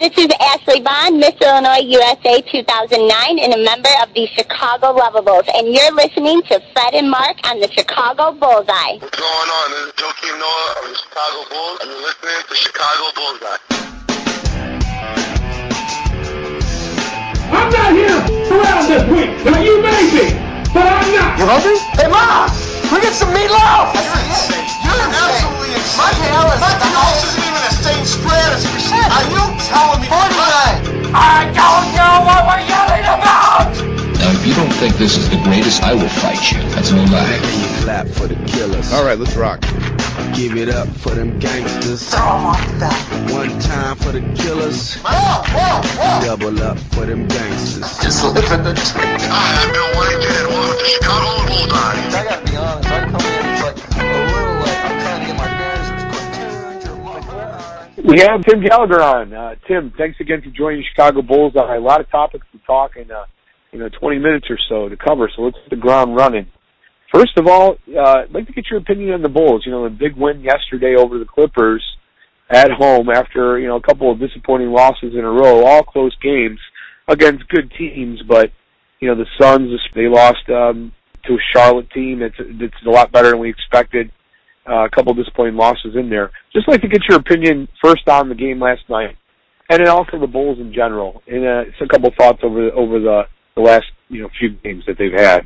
This is Ashley Bond, Miss Illinois USA 2009, and a member of the Chicago Lovables. And you're listening to Fred and Mark on the Chicago Bullseye. What's going on? This is Joakim Noah of the Chicago Bulls, and you're listening to Chicago Bullseye. I'm not here around this week. Now, you may be, but I'm not. You hungry? Hey, Mom! We get some meatloaf! You're insane. You're absolutely insane. My house isn't even the same spread as percent. Are you telling me? 49! I don't know what we're yelling about! Now, if you don't think this is the greatest, I will fight you. That's no lie. And you clap for the killers. All right, let's rock. Give it up for them gangsters. Throw 'em off the back. One time for the killers. Whoa. Double up for them gangsters. Just living the dream. Hi, I'm Bill Whitehead, and welcome to Chicago Bullseye. I gotta be honest, I come in, it's like a little like I'm trying to get my bearings. There's cartoons or like, where are you? We have Tim Gallagher on. Tim, thanks again for joining Chicago Bullseye. A lot of topics to talk in 20 minutes or so to cover, so let's hit the ground running. First of all, I'd like to get your opinion on the Bulls. The big win yesterday over the Clippers at home after, a couple of disappointing losses in a row, all close games against good teams. But, the Suns, they lost to a Charlotte team that's a lot better than we expected. A couple of disappointing losses in there. Just like to get your opinion first on the game last night, and then also the Bulls in general, and a couple of thoughts over the last few games that they've had.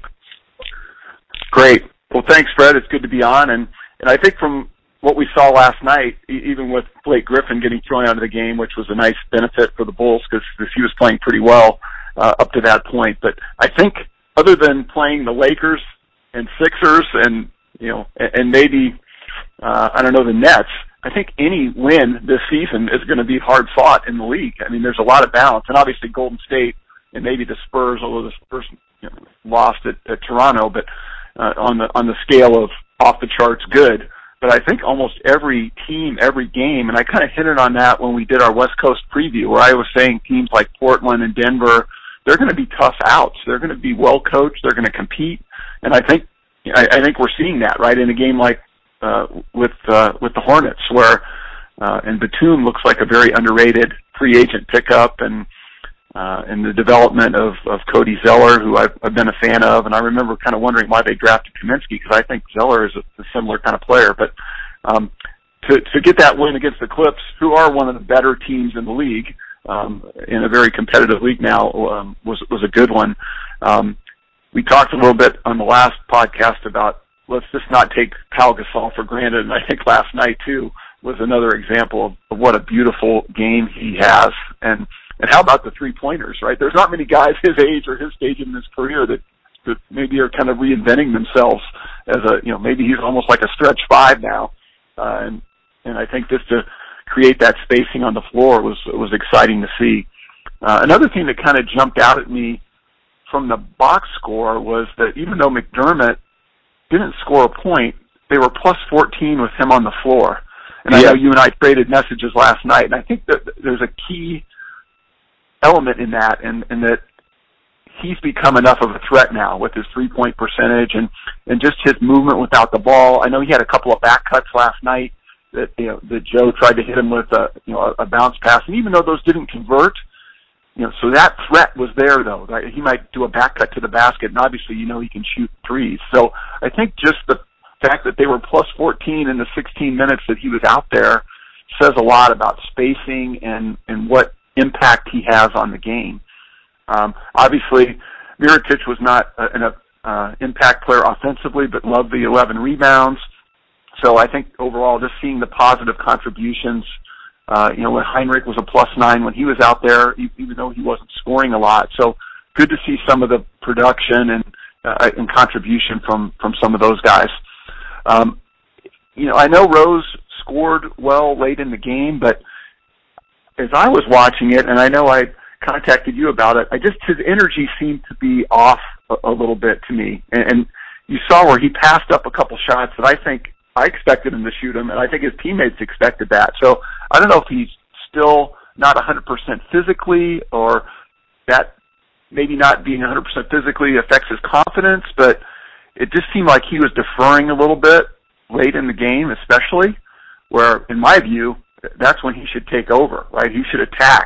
Great. Well, thanks, Fred. It's good to be on. And I think from what we saw last night, even with Blake Griffin getting thrown out of the game, which was a nice benefit for the Bulls because he was playing pretty well up to that point. But I think other than playing the Lakers and Sixers and maybe, the Nets, I think any win this season is going to be hard fought in the league. I mean, there's a lot of balance. And obviously Golden State and maybe the Spurs, although the Spurs lost at Toronto, but on the scale of off the charts good. But I think almost every team, every game, and I kind of hinted on that when we did our West Coast preview, where I was saying teams like Portland and Denver, they're going to be tough outs. They're going to be well coached. They're going to compete, and I think we're seeing that right in a game like with the Hornets, where and Batum looks like a very underrated free agent pickup, and the development of Cody Zeller, who I've been a fan of, and I remember kind of wondering why they drafted Kaminsky, because I think Zeller is a similar kind of player. But to get that win against the Clips, who are one of the better teams in the league, in a very competitive league now, was a good one. We talked a little bit on the last podcast about let's just not take Pau Gasol for granted, and I think last night too was another example of what a beautiful game he has. And how about the three-pointers, right? There's not many guys his age or his stage in his career that maybe are kind of reinventing themselves as maybe he's almost like a stretch five now. And I think just to create that spacing on the floor was exciting to see. Another thing that kind of jumped out at me from the box score was that even though McDermott didn't score a point, they were plus 14 with him on the floor. And I know you and I traded messages last night, and I think that there's a key element in that, and that he's become enough of a threat now with his three-point percentage and just his movement without the ball. I know he had a couple of back cuts last night that that Joe tried to hit him with a bounce pass, and even though those didn't convert, so that threat was there though. Right? He might do a back cut to the basket, and obviously he can shoot threes. So I think just the fact that they were plus 14 in the 16 minutes that he was out there says a lot about spacing and what impact he has on the game. Obviously, Mirotic was not an impact player offensively, but loved the 11 rebounds. So I think overall, just seeing the positive contributions, when Heinrich was a plus 9 when he was out there, even though he wasn't scoring a lot. So good to see some of the production and contribution from some of those guys. I know Rose scored well late in the game, but as I was watching it, and I know I contacted you about it, his energy seemed to be off a little bit to me. And you saw where he passed up a couple shots that I think I expected him to shoot him, and I think his teammates expected that. So I don't know if he's still not 100% physically, or that maybe not being 100% physically affects his confidence, but it just seemed like he was deferring a little bit late in the game, especially, where, in my view, that's when he should take over, right? He should attack.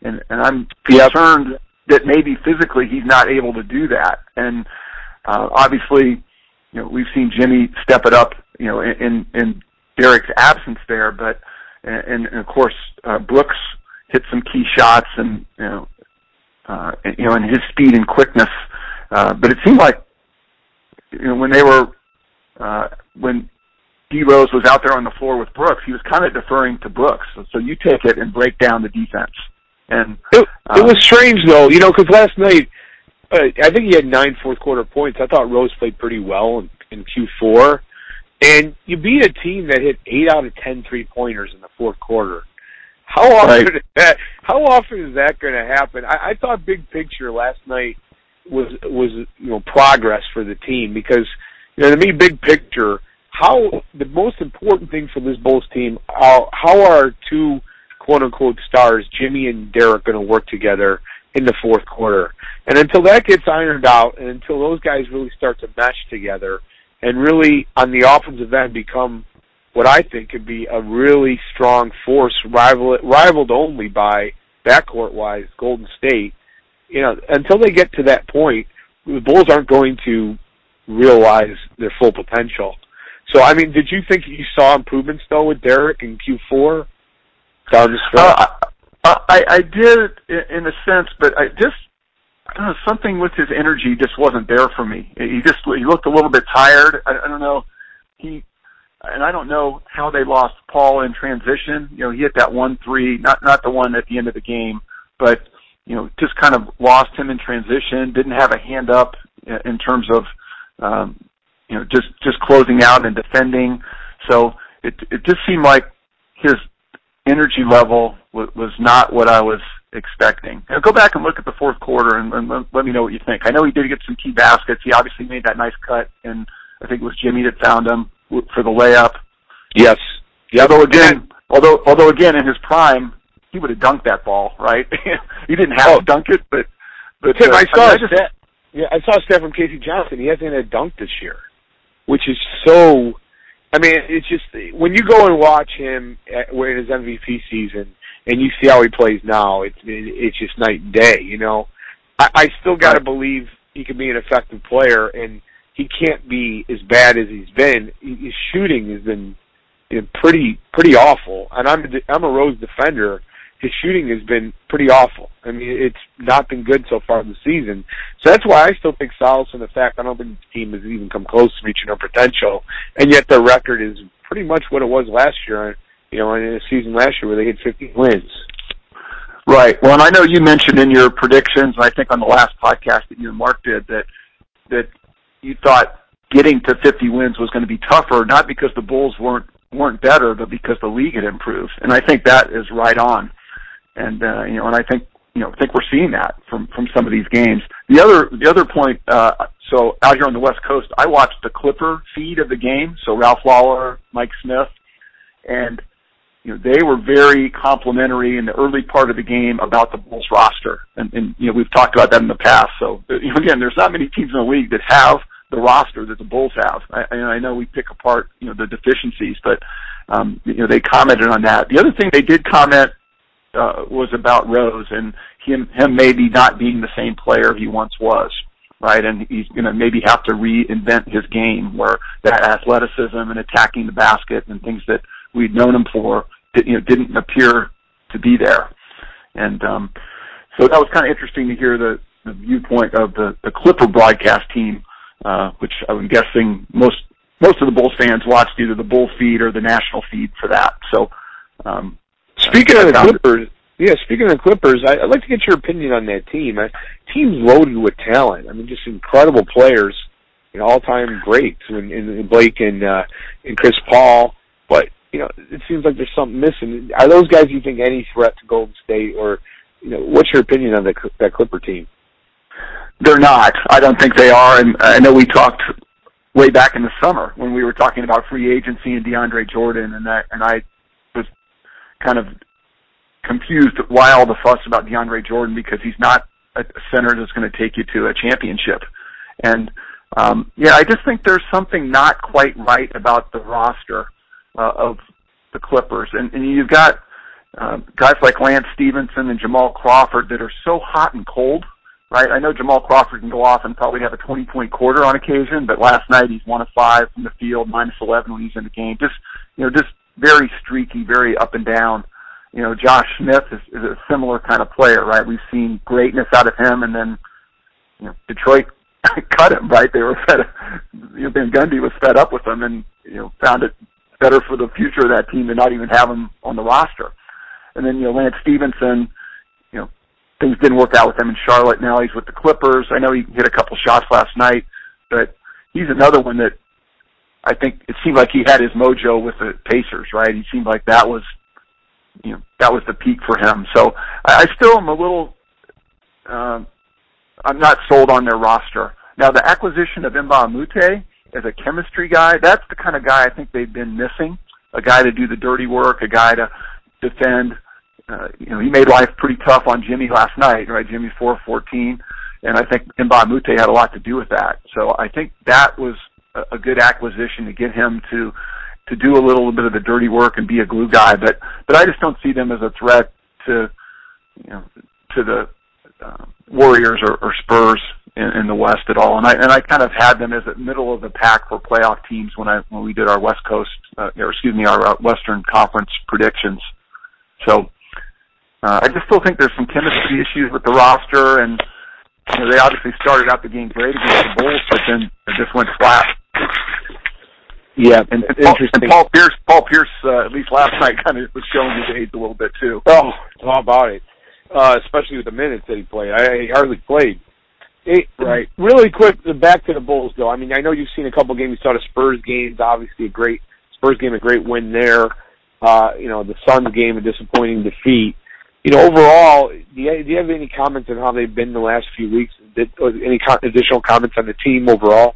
and I'm concerned that maybe physically he's not able to do that. And obviously, we've seen Jimmy step it up, in Derek's absence there, but and of course Brooks hit some key shots, and and his speed and quickness. But it seemed like when they were when D Rose was out there on the floor with Brooks, he was kind of deferring to Brooks. So you take it and break down the defense. And it was strange though, because last night I think he had 9 fourth-quarter points. I thought Rose played pretty well in Q4. And you beat a team that hit 8 out of 10 3-pointers in the fourth quarter. How often is that going to happen? I thought big picture last night was progress for the team, because to me, big picture, the most important thing for this Bulls team, how are two quote unquote stars, Jimmy and Derek, going to work together in the fourth quarter? And until that gets ironed out, and until those guys really start to mesh together and really on the offensive end become what I think could be a really strong force, rivaled only by backcourt-wise Golden State, until they get to that point, the Bulls aren't going to realize their full potential. So, I mean, did you think you saw improvements, though, with Derek in Q4? I did, in a sense, but I don't know, something with his energy just wasn't there for me. He looked a little bit tired. I don't know. And I don't know how they lost Paul in transition. He hit that 1-3, not the one at the end of the game, but just kind of lost him in transition. Didn't have a hand up in terms of just closing out and defending. So it just seemed like his energy level was not what I was expecting. Now, go back and look at the fourth quarter and let me know what you think. I know he did get some key baskets. He obviously made that nice cut, and I think it was Jimmy that found him for the layup. Yes. Yep. Although again in his prime, he would have dunked that ball, right? He didn't have to dunk it, but Tim, I saw a stat from Casey Johnson. He hasn't had a dunk this year, which is so. I mean, it's just when you go and watch him in his MVP season and you see how he plays now, it's just night and day. I still got to believe he can be an effective player, and he can't be as bad as he's been. His shooting has been pretty awful, and I'm a Rose defender. His shooting has been pretty awful. I mean, it's not been good so far this season. So that's why I still take solace in the fact I don't think the team has even come close to reaching their potential, and yet their record is pretty much what it was last year, in a season last year where they had 50 wins. Right. Well, and I know you mentioned in your predictions, and I think on the last podcast that you and Mark did, that you thought getting to 50 wins was going to be tougher, not because the Bulls weren't better, but because the league had improved. And I think that is right on. And and I think we're seeing that from some of these games. The other point, so out here on the West Coast, I watched the Clipper feed of the game. So Ralph Lawler, Mike Smith, and they were very complimentary in the early part of the game about the Bulls roster. And we've talked about that in the past. So again, there's not many teams in the league that have the roster that the Bulls have. I know we pick apart the deficiencies, but they commented on that. The other thing they did comment was about Rose and him maybe not being the same player he once was, right? And he's going to maybe have to reinvent his game, where that athleticism and attacking the basket and things that we'd known him for, didn't appear to be there. And so that was kind of interesting to hear the viewpoint of the Clipper broadcast team, which I'm guessing most of the Bulls fans watched either the Bull feed or the national feed for that. So. Speaking of the Clippers, I'd like to get your opinion on that team. Team's loaded with talent. I mean, just incredible players, all-time greats in Blake and Chris Paul. But it seems like there's something missing. Are those guys you think any threat to Golden State, or what's your opinion on that Clipper team? They're not. I don't think they are. And I know we talked way back in the summer when we were talking about free agency and DeAndre Jordan, and I was kind of confused why all the fuss about DeAndre Jordan, because he's not a center that's going to take you to a championship. And I just think there's something not quite right about the roster of the Clippers. And you've got guys like Lance Stevenson and Jamal Crawford that are so hot and cold, right? I know Jamal Crawford can go off and probably have a 20-point quarter on occasion, but last night he's 1 of 5 from the field, -11 when he's in the game. Just very streaky, very up and down. Josh Smith is a similar kind of player, right? We've seen greatness out of him, and then Detroit cut him, right? They were Van Gundy was fed up with him, and found it better for the future of that team to not even have him on the roster. And then Lance Stevenson, things didn't work out with him in Charlotte. Now he's with the Clippers. I know he hit a couple shots last night, but he's another one that I think it seemed like he had his mojo with the Pacers, right? He seemed like that was the peak for him. So I still am a little, I'm not sold on their roster. Now the acquisition of Mbah a Moute as a chemistry guy, that's the kind of guy I think they've been missing. A guy to do the dirty work, a guy to defend. He made life pretty tough on Jimmy last night, right? Jimmy's 4 of 14, and I think Mbah a Moute had a lot to do with that. So I think that was a good acquisition to get him to do a little bit of the dirty work and be a glue guy. But I just don't see them as a threat to the Warriors or Spurs in the West at all. And I kind of had them as a middle of the pack for playoff teams when we did our West Coast, our Western Conference predictions. So I just still think there's some chemistry issues with the roster, and they obviously started out the game great against the Bulls, but then it just went flat. Yeah, and interesting. Paul Pierce, at least last night, kind of was showing his age a little bit too. Oh, how about it? Especially with the minutes that he played. He hardly played. Right. Really quick, back to the Bulls, though. I mean, I know you've seen a couple games. You saw the Spurs games, obviously a great Spurs game, a great win there. The Suns game, a disappointing defeat. Overall, do you have any comments on how they've been the last few weeks? Any additional comments on the team overall?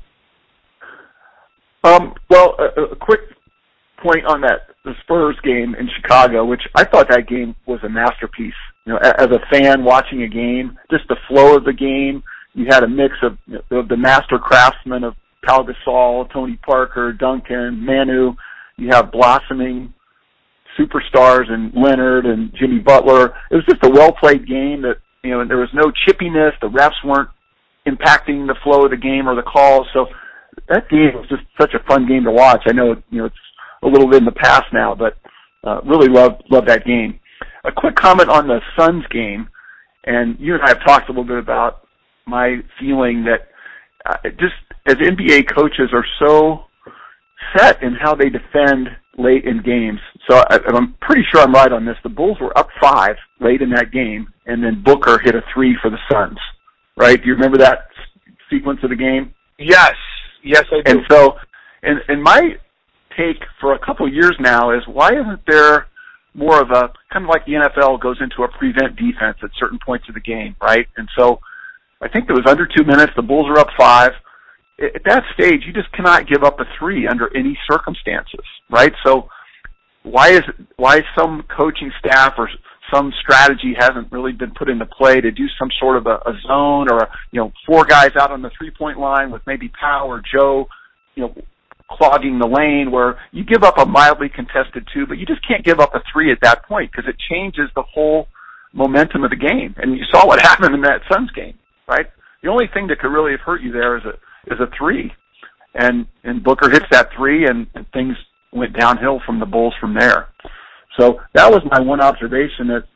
Well, a quick point on the Spurs game in Chicago, which I thought that game was a masterpiece. As a fan watching a game, just the flow of the game, you had a mix of the master craftsmen of Pau Gasol, Tony Parker, Duncan, Manu. You have blossoming superstars and Leonard and Jimmy Butler. It was just a well-played game that, there was no chippiness. The refs weren't impacting the flow of the game or the calls. So that game was just such a fun game to watch. I know, it's a little bit in the past now, but really loved that game. A quick comment on the Suns game, and you and I have talked a little bit about my feeling that just as NBA coaches are so set in how they defend late in games. So I'm pretty sure I'm right on this. The Bulls were up 5 late in that game, and then Booker hit a 3 for the Suns. Right? Do you remember that sequence of the game? Yes, I do. And so, and my take for a couple of years now is, why isn't there more of a, kind of like the NFL goes into a prevent defense at certain points of the game, right? And so I think it was under 2 minutes. The Bulls are up 5. At that stage, you just cannot give up a 3 under any circumstances, right? So why some coaching staff or some strategy hasn't really been put into play to do some sort of a zone or 4 guys out on the 3-point line with maybe Pau or Joe, clogging the lane, where you give up a mildly contested 2, but you just can't give up a 3 at that point because it changes the whole momentum of the game. And you saw what happened in that Suns game, right? The only thing that could really have hurt you there is a 3, and Booker hits that 3, and things went downhill from the Bulls from there. So that was my one observation, that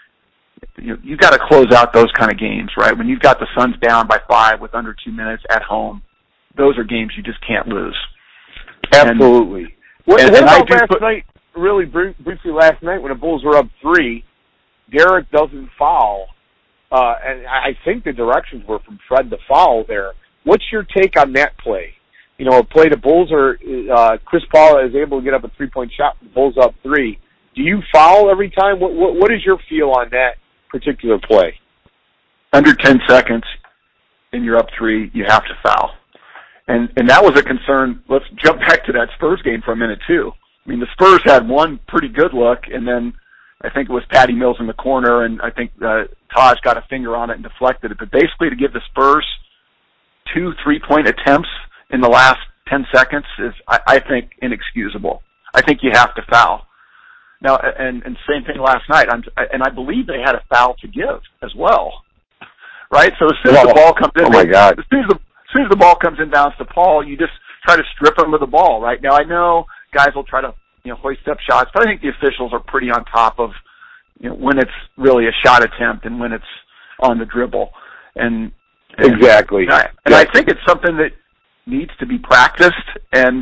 you got to close out those kind of games, right? When you've got the Suns down by 5 with under 2 minutes at home, those are games you just can't lose. Absolutely. What about last night, really briefly last night, when the Bulls were up 3, Derek doesn't foul, and I think the directions were from Fred to foul there. What's your take on that play? A play the Bulls are, Chris Paul is able to get up a 3-point shot, the Bulls up 3. Do you foul every time? What is your feel on that particular play? Under 10 seconds and you're up 3, you have to foul. And that was a concern. Let's jump back to that Spurs game for a minute, too. I mean, the Spurs had one pretty good look, and then I think it was Patty Mills in the corner, and I think Taj got a finger on it and deflected it. But basically, to give the Spurs 2 3-point attempts in the last 10 seconds is, I think, inexcusable. I think you have to foul. Now, and same thing last night. And I believe they had a foul to give as well, right? So as soon as the ball comes in, oh my God! As soon as the ball comes inbounds to Paul, you just try to strip him of the ball, right? Now I know guys will try to hoist up shots, but I think the officials are pretty on top of when it's really a shot attempt and when it's on the dribble. And exactly. I think it's something that needs to be practiced and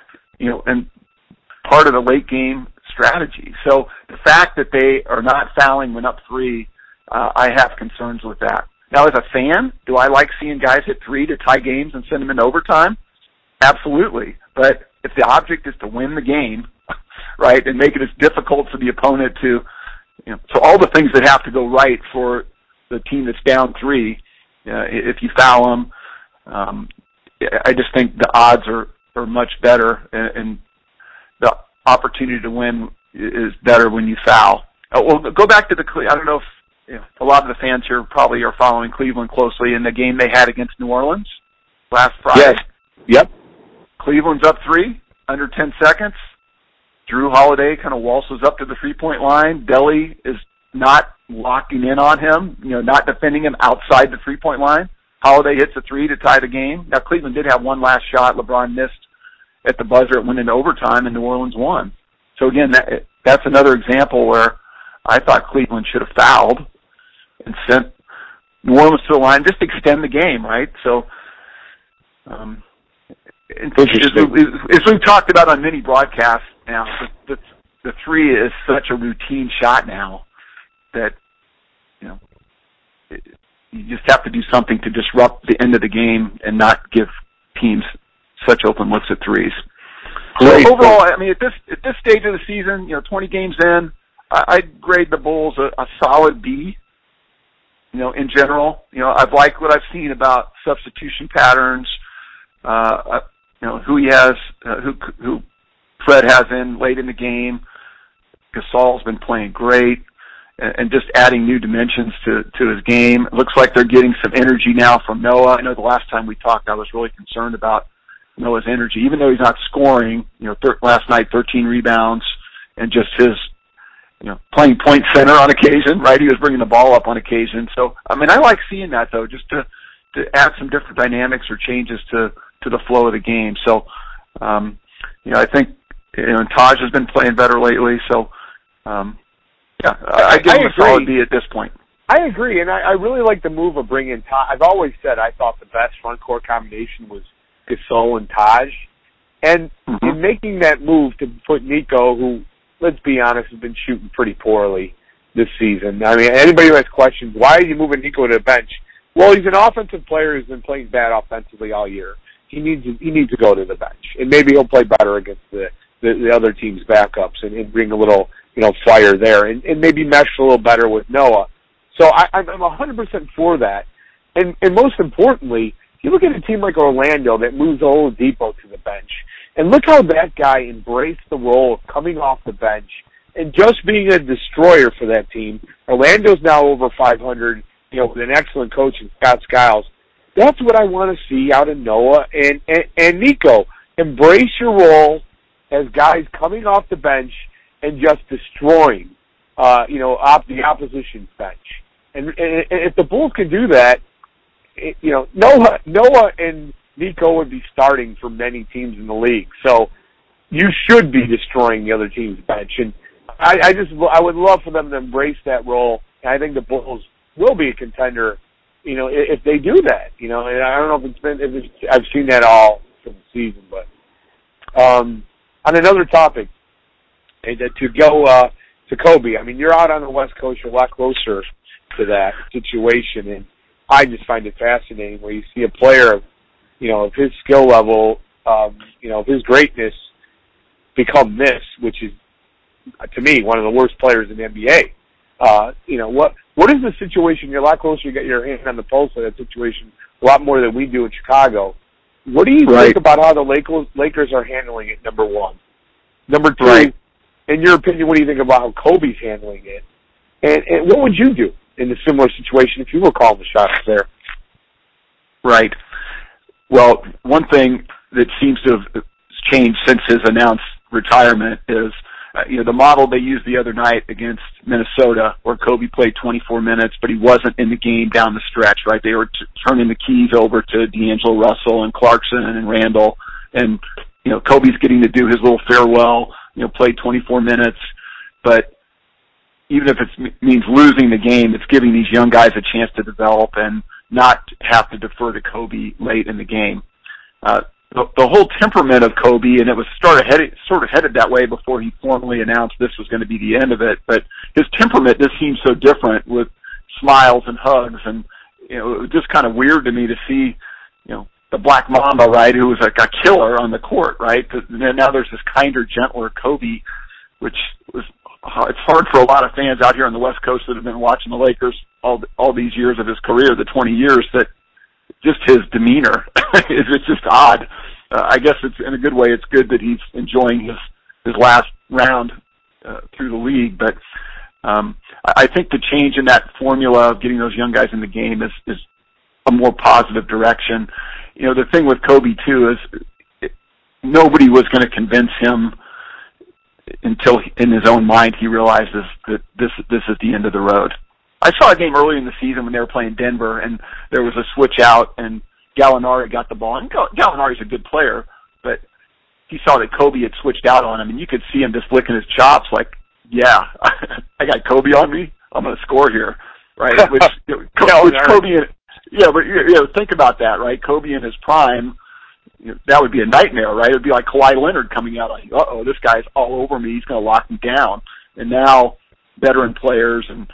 part of the late game strategy. So the fact that they are not fouling when up 3, I have concerns with that. Now, as a fan, do I like seeing guys hit 3 to tie games and send them into overtime? Absolutely. But if the object is to win the game, right, and make it as difficult for the opponent to, so all the things that have to go right for the team that's down 3, if you foul them, I just think the odds are much better, and the opportunity to win is better when you foul. Well, go back to I don't know if a lot of the fans here probably are following Cleveland closely in the game they had against New Orleans last Friday. Yes. Yep. Cleveland's up 3, under 10 seconds. Drew Holiday kind of waltzes up to the 3-point line. Delly is not locking in on him, not defending him outside the 3-point line. Holiday hits a 3 to tie the game. Now, Cleveland did have one last shot. LeBron missed at the buzzer. It went into overtime, and New Orleans won. So, again, that's another example where I thought Cleveland should have fouled and sent New Orleans to the line, just extend the game, right? So, as we've talked about on many broadcasts now, the 3 is such a routine shot now that, you just have to do something to disrupt the end of the game and not give teams such open looks at 3s. Great. So overall, I mean, at this stage of the season, 20 games in, I'd grade the Bulls a solid B. In general, I've liked what I've seen about substitution patterns. Who he has, who Fred has in late in the game. Gasol's been playing great, and just adding new dimensions to his game. It looks like they're getting some energy now from Noah. I know the last time we talked, I was really concerned about Noah's energy, even though he's not scoring. Last night, 13 rebounds, and just his, playing point center on occasion, right? He was bringing the ball up on occasion. So, I mean, I like seeing that, though, just to add some different dynamics or changes to the flow of the game. So, I think, Taj has been playing better lately. So, I give him a solid B at this point. I agree, and I really like the move of bringing Taj. I've always said I thought the best front court combination was Gasol and Taj. And in making that move to put Nico, who, let's be honest, has been shooting pretty poorly this season. I mean, anybody who has questions, why are you moving Nico to the bench? Well, he's an offensive player who's been playing bad offensively all year. He needs to go to the bench, and maybe he'll play better against the other team's backups and bring a little fire there, and maybe mesh a little better with Noah. So I'm 100% for that. And most importantly, you look at a team like Orlando that moves Oladipo to the bench, and look how that guy embraced the role of coming off the bench and just being a destroyer for that team. Orlando's now over 500, with an excellent coach in Scott Skiles. That's what I want to see out of Noah and Nico. Embrace your role as guys coming off the bench and just destroying, the opposition's bench. And if the Bulls can do that, Noah and Nico would be starting for many teams in the league. So you should be destroying the other team's bench. And I would love for them to embrace that role. And I think the Bulls will be a contender, if they do that. And I don't know if I've seen that all for the season, but on another topic, to go to Kobe. I mean, you're out on the West Coast. You're a lot closer to that situation, and I just find it fascinating where you see a player of his skill level, of his greatness become this, which is, to me, one of the worst players in the NBA. What is the situation? You're a lot closer. You get your hand on the pulse of that situation a lot more than we do in Chicago. What do you think about how the Lakers are handling it, number one? Number two, in your opinion, what do you think about how Kobe's handling it? And what would you do in a similar situation if you were calling the shots there? Right. Well, one thing that seems to have changed since his announced retirement is the model they used the other night against Minnesota, where Kobe played 24 minutes, but he wasn't in the game down the stretch, right? They were turning the keys over to D'Angelo Russell and Clarkson and Randall, and Kobe's getting to do his little farewell, played 24 minutes, but even if it means losing the game, it's giving these young guys a chance to develop and not have to defer to Kobe late in the game. The whole temperament of Kobe, and it was sort of headed that way before he formally announced this was going to be the end of it, but his temperament just seems so different with smiles and hugs, and it was just kind of weird to me to see, the Black Mamba, right, who was like a killer on the court, right? Now there's this kinder, gentler Kobe, which was, it's hard for a lot of fans out here on the West Coast that have been watching the Lakers all these years of his career, the 20 years, that just his demeanor it's just odd. I guess it's in a good way. It's good that he's enjoying his last round through the league, but I think the change in that formula of getting those young guys in the game is a more positive direction. The thing with Kobe too is nobody was going to convince him until in his own mind he realizes that this is the end of the road. I saw a game early in the season when they were playing Denver, and there was a switch out, and Gallinari got the ball. And Gallinari's a good player, but he saw that Kobe had switched out on him, and you could see him just licking his chops like, yeah, I got Kobe on me. I'm going to score here, right? Which Kobe, but think about that, right? Kobe in his prime, that would be a nightmare, right? It would be like Kawhi Leonard coming out like, uh-oh, this guy's all over me. He's going to lock me down. And now veteran players and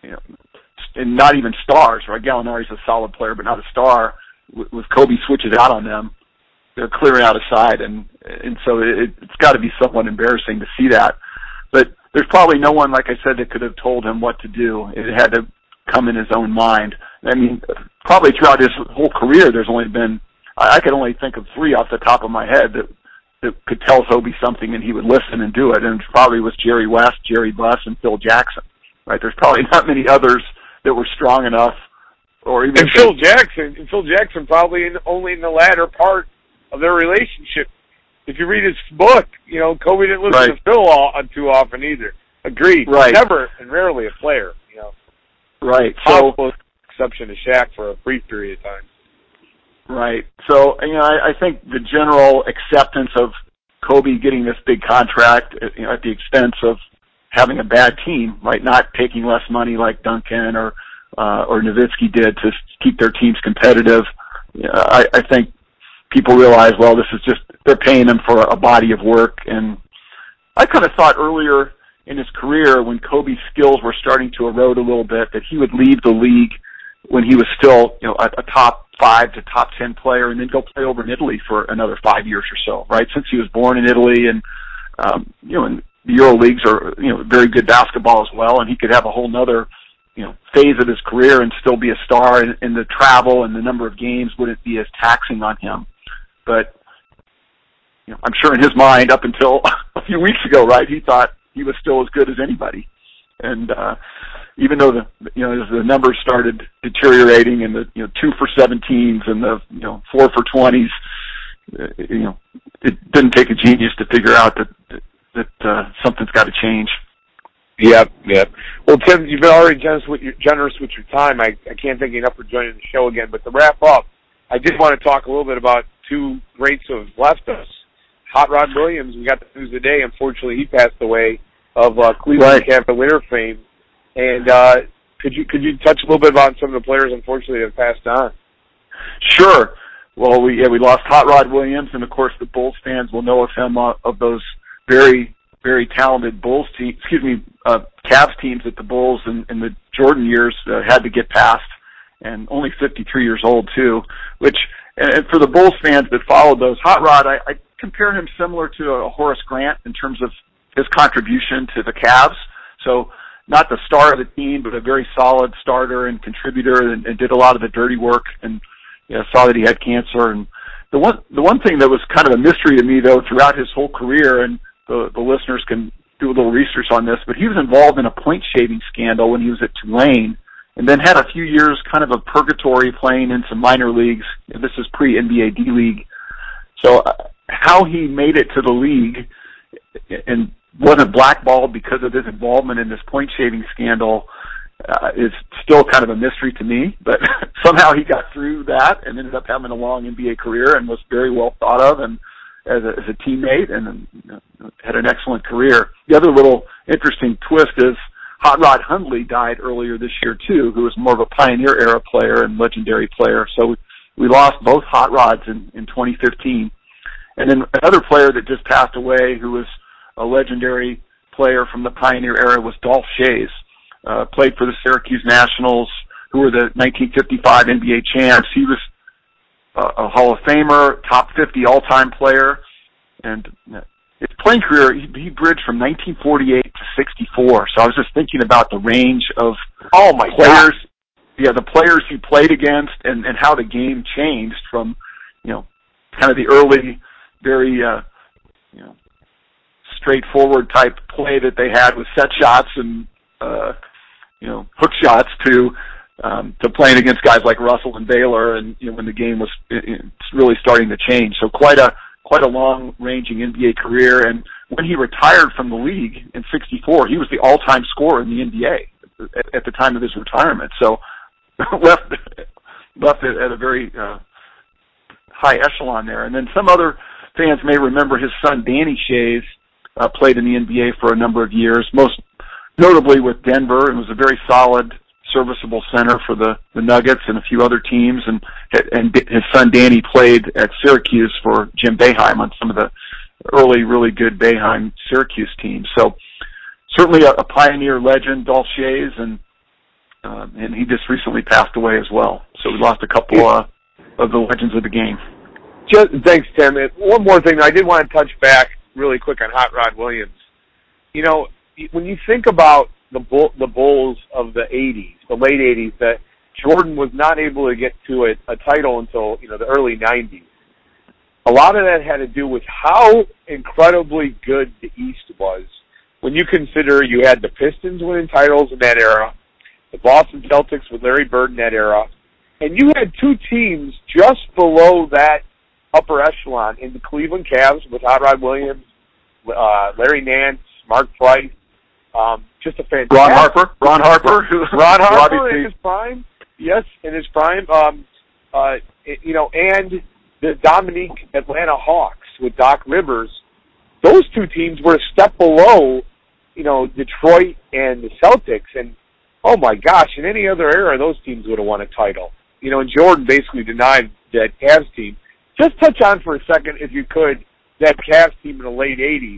not even stars, right? Gallinari's a solid player, but not a star. With Kobe switches out on them, they're clearing out a side, and so it's got to be somewhat embarrassing to see that. But there's probably no one, like I said, that could have told him what to do. It had to come in his own mind. I mean, probably throughout his whole career, there's only been, I could only think of 3 off the top of my head that could tell Kobe something and he would listen and do it. And it probably was Jerry West, Jerry Buss, and Phil Jackson. Right? There's probably not many others that were strong enough, or even Phil Jackson probably only in the latter part of their relationship. If you read his book, Kobe didn't listen to Phil too often either. Agreed. Right. Never and rarely a player. Right. Possible exception to Shaq for a brief period of time. Right. So, I think the general acceptance of Kobe getting this big contract at the expense of having a bad team, right, not taking less money like Duncan or Nowitzki did to keep their teams competitive. I think people realize, well, this is just, they're paying him for a body of work. And I kind of thought earlier in his career, when Kobe's skills were starting to erode a little bit, that he would leave the league when he was still, a top 5 to top 10 player, and then go play over in Italy for another 5 years or so, right? Since he was born in Italy, and and the Euro leagues are, very good basketball as well, and he could have a whole nother, phase of his career and still be a star, and the travel and the number of games wouldn't be as taxing on him. But I'm sure in his mind, up until a few weeks ago, right, he thought he was still as good as anybody. And even though the numbers started deteriorating, and the 2 for 17s and the 4 for 20s, it didn't take a genius to figure out that something's got to change. Yep. Well, Tim, you've been already generous with your time. I can't thank you enough for joining the show again. But to wrap up, I did want to talk a little bit about 2 greats who have left us. Hot Rod Williams, we got the news today. Unfortunately, he passed away of Cleveland Cavalier fame. And could you touch a little bit about some of the players, unfortunately, that have passed on? Sure. Well, we lost Hot Rod Williams, and of course the Bulls fans will know of him of those very, very talented Cavs teams that the Bulls in the Jordan years had to get past, and only 53 years old too. Which, and for the Bulls fans that followed those, Hot Rod, I compare him similar to a Horace Grant in terms of his contribution to the Cavs. So not the star of the team, but a very solid starter and contributor, and did a lot of the dirty work, and saw that he had cancer. And the one thing that was kind of a mystery to me, though, throughout his whole career, and the listeners can do a little research on this, but he was involved in a point shaving scandal when he was at Tulane, and then had a few years kind of a purgatory playing in some minor leagues. This is pre-NBA D-League. So how he made it to the league and wasn't blackballed because of his involvement in this point shaving scandal is still kind of a mystery to me, but somehow he got through that and ended up having a long NBA career and was very well thought of and as a teammate and had an excellent career. The other little interesting twist is Hot Rod Hundley died earlier this year too, who was more of a Pioneer era player and legendary player. So we lost both Hot Rods in 2015. And then another player that just passed away who was a legendary player from the Pioneer era was Dolph Schayes. Played for the Syracuse Nationals, who were the 1955 NBA champs. He was a Hall of Famer, top 50 all-time player, and his playing career, he bridged from 1948 to 64. So I was just thinking about the range of players. God. Yeah, the players he played against and how the game changed from, kind of the early, very, straightforward type play that they had with set shots and, hook shots to playing against guys like Russell and Baylor, and when the game was really starting to change. So quite a long-ranging NBA career. And when he retired from the league in '64, he was the all-time scorer in the NBA at the time of his retirement. So left it at a very high echelon there. And then some other fans may remember his son Danny Schayes played in the NBA for a number of years, most notably with Denver, and was a very solid, serviceable center for the Nuggets and a few other teams. And his son Danny played at Syracuse for Jim Boeheim on some of the early, really good Boeheim Syracuse teams. So certainly a Pioneer legend, Dolph Schayes, and he just recently passed away as well. So we lost a couple of the legends of the game. Thanks, Tim. And one more thing, I did want to touch back really quick on Hot Rod Williams. When you think about the Bulls of the 80s, the late 80s, that Jordan was not able to get to a title until, the early 90s. A lot of that had to do with how incredibly good the East was. When you consider you had the Pistons winning titles in that era, the Boston Celtics with Larry Bird in that era, and you had two teams just below that upper echelon in the Cleveland Cavs with Hot Rod Williams, Larry Nance, Mark Price, just a fantastic. Ron Harper in his prime. Yes, in his prime. And the Dominique Atlanta Hawks with Doc Rivers. Those two teams were a step below, Detroit and the Celtics. And, oh my gosh, in any other era, those teams would have won a title. And Jordan basically denied that Cavs team. Just touch on for a second, if you could, that Cavs team in the late 80s.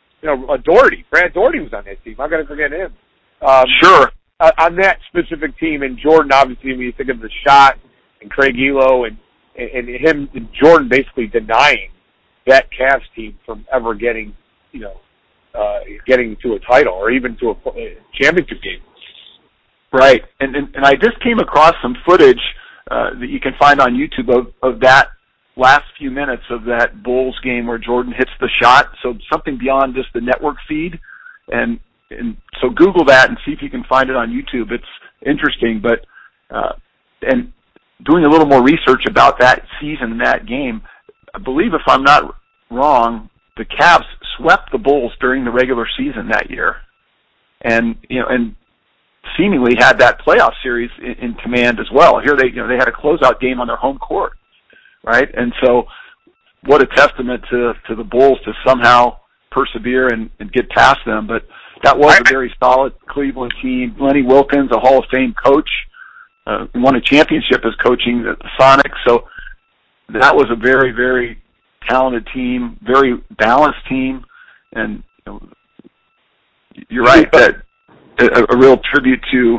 Brad Daugherty was on that team. I'm going to forget him. Sure. On that specific team, and Jordan, obviously, when you think of the shot, and Craig Elo, and him, and Jordan basically denying that Cavs team from ever getting to a title or even to a championship game. Right. And I just came across some footage that you can find on YouTube of that last few minutes of that Bulls game where Jordan hits the shot. So something beyond just the network feed. And so Google that and see if you can find it on YouTube. It's interesting. But and doing a little more research about that season and that game, I believe, if I'm not wrong, the Cavs swept the Bulls during the regular season that year. And seemingly had that playoff series in command as well. Here they had a closeout game on their home court. Right, and so what a testament to the Bulls to somehow persevere and get past them. But that was a very solid Cleveland team. Lenny Wilkins, a Hall of Fame coach, won a championship as coaching the Sonics. So that was a very, very talented team, very balanced team. And you're right, that a real tribute to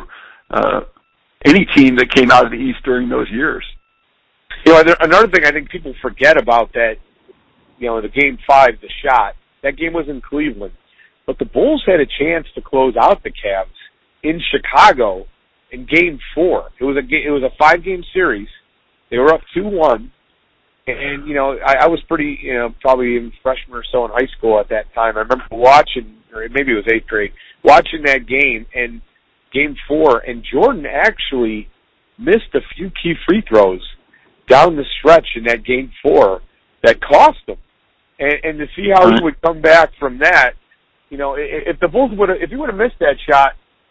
any team that came out of the East during those years. Another thing I think people forget about that, the Game 5, the shot, that game was in Cleveland. But the Bulls had a chance to close out the Cavs in Chicago in Game 4. It was a 5-game series. They were up 2-1. And, I was pretty, probably even freshman or so in high school at that time. I remember watching, or maybe it was 8th grade, watching that game and Game 4. And Jordan actually missed a few key free throws down the stretch in that Game 4 that cost him. And to see how he would come back from that, You know, if the Bulls if he would have missed that shot,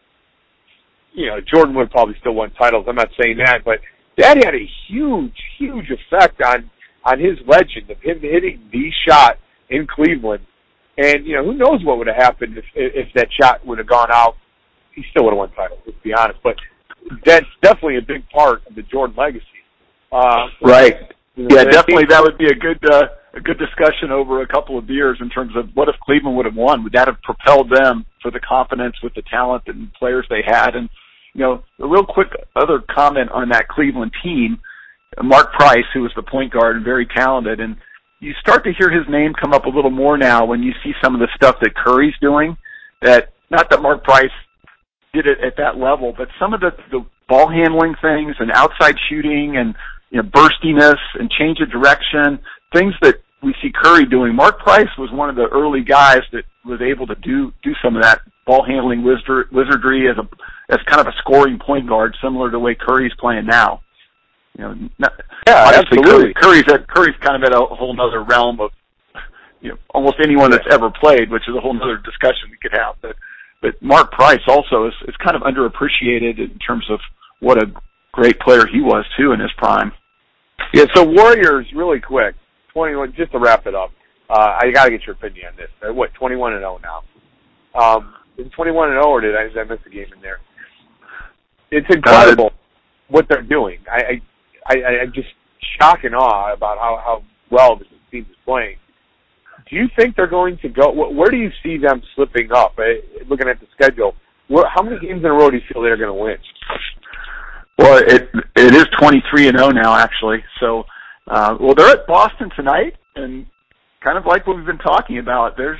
you know, Jordan would have probably still won titles. I'm not saying that, but that had a huge, huge effect on his legend of him hitting the shot in Cleveland. And, you know, who knows what would have happened if that shot would have gone out. He still would have won titles, let's be honest. But that's definitely a big part of the Jordan legacy. Right. Yeah, definitely that would be a good discussion over a couple of beers in terms of what if Cleveland would have won? Would that have propelled them for the confidence with the talent and players they had? And, you know, a real quick other comment on that Cleveland team, Mark Price, who was the point guard and very talented, and you start to hear his name come up a little more now when you see some of the stuff that Curry's doing. That, not that Mark Price did it at that level, but some of the ball handling things and outside shooting and, you know, burstiness and change of direction, things that we see Curry doing. Mark Price was one of the early guys that was able to do some of that ball handling wizardry as kind of a scoring point guard, similar to the way Curry's playing now. You know, absolutely. Curry's kind of at a whole other realm of, you know, almost anyone that's ever played, which is a whole other discussion we could have. But Mark Price also is kind of underappreciated in terms of what a great player he was too in his prime. Yeah. So Warriors, really quick, 21. Just to wrap it up, I got to get your opinion on this. They're 21-0 now. Is it 21-0 or did I miss a game in there? It's incredible what they're doing. I'm just shock and awe about how well this team is playing. Do you think they're going to go? Where do you see them slipping up? Looking at the schedule, how many games in a row do you feel they're going to win? Well, it is 23-0 now, actually. So, well, they're at Boston tonight, and kind of like what we've been talking about, there's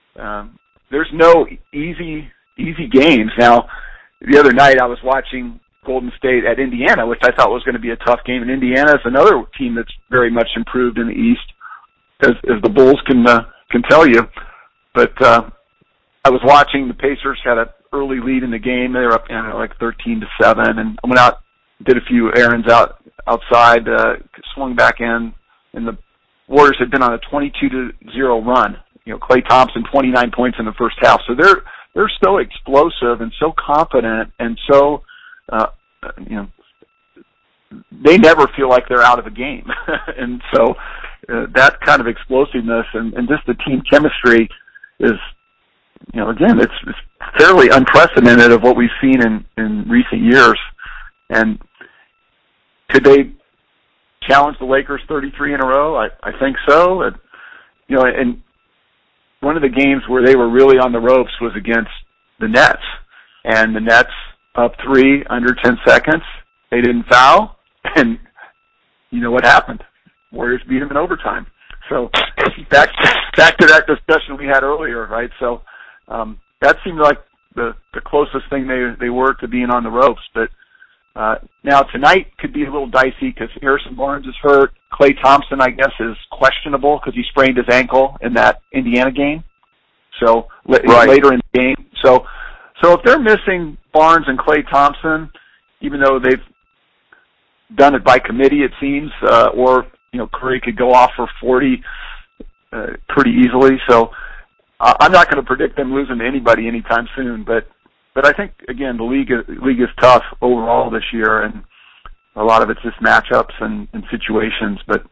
no easy games. Now, the other night I was watching Golden State at Indiana, which I thought was going to be a tough game. And Indiana is another team that's very much improved in the East, as the Bulls can tell you. But I was watching the Pacers had an early lead in the game. They were up like 13-7, and I went out, did a few errands outside, swung back in, and the Warriors had been on a 22-0 run. You know, Klay Thompson 29 points in the first half. So they're so explosive and so confident and so you know, they never feel like they're out of a game. And so that kind of explosiveness and just the team chemistry is, you know, again, it's fairly unprecedented of what we've seen in recent years. And could they challenge the Lakers 33 in a row? I think so. You know, and one of the games where they were really on the ropes was against the Nets. And the Nets up 3 under 10 seconds. They didn't foul. And you know what happened? Warriors beat them in overtime. So back to that discussion we had earlier, right? So that seemed like the closest thing they were to being on the ropes. But now tonight could be a little dicey because Harrison Barnes is hurt. Klay Thompson, I guess, is questionable because he sprained his ankle in that Indiana game. So later in the game. So if they're missing Barnes and Klay Thompson, even though they've done it by committee, it seems, or you know, Curry could go off for 40 pretty easily. So I'm not going to predict them losing to anybody anytime soon. But I think again the league is tough overall this year, and a lot of it's just matchups and situations. But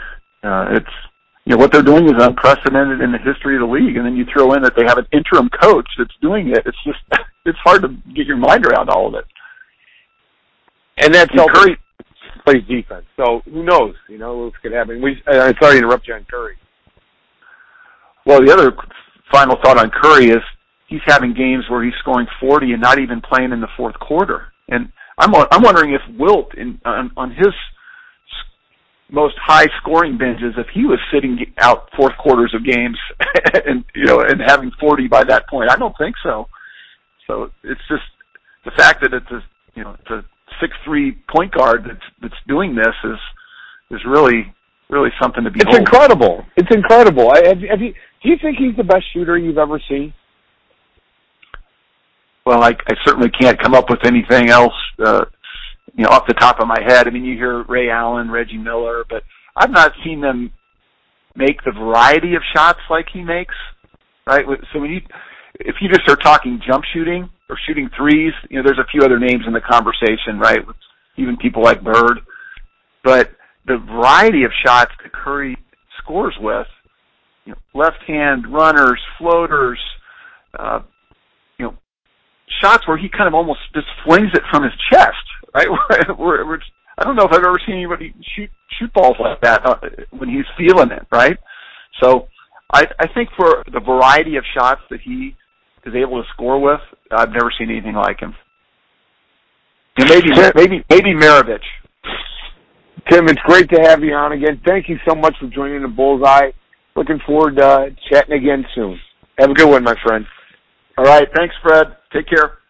it's, you know, what they're doing is unprecedented in the history of the league. And then you throw in that they have an interim coach that's doing it. It's just it's hard to get your mind around all of it. And that's Curry plays defense, so who knows? You know, what could happen. I'm sorry to interrupt you on Curry. Well, the other final thought on Curry is he's having games where he's scoring 40 and not even playing in the fourth quarter. And I'm wondering if Wilt on his most high scoring binges, if he was sitting out fourth quarters of games and and having 40 by that point. I don't think so. So it's just the fact that it's a 6'3" point guard that's doing this is really something to behold. It's incredible. It's incredible. Do you think he's the best shooter you've ever seen? Well, I certainly can't come up with anything else, off the top of my head. I mean, you hear Ray Allen, Reggie Miller, but I've not seen them make the variety of shots like he makes, right? So when if you just start talking jump shooting or shooting threes, there's a few other names in the conversation, right? Even people like Bird. But the variety of shots that Curry scores with, left-hand runners, floaters, shots where he kind of almost just flings it from his chest, right? I don't know if I've ever seen anybody shoot balls like that when he's feeling it, right? So I think for the variety of shots that he is able to score with, I've never seen anything like him. Maybe Maravich. Tim, it's great to have you on again. Thank you so much for joining the Bullseye. Looking forward to chatting again soon. Have a good one, my friend. All right. Thanks, Fred. Take care.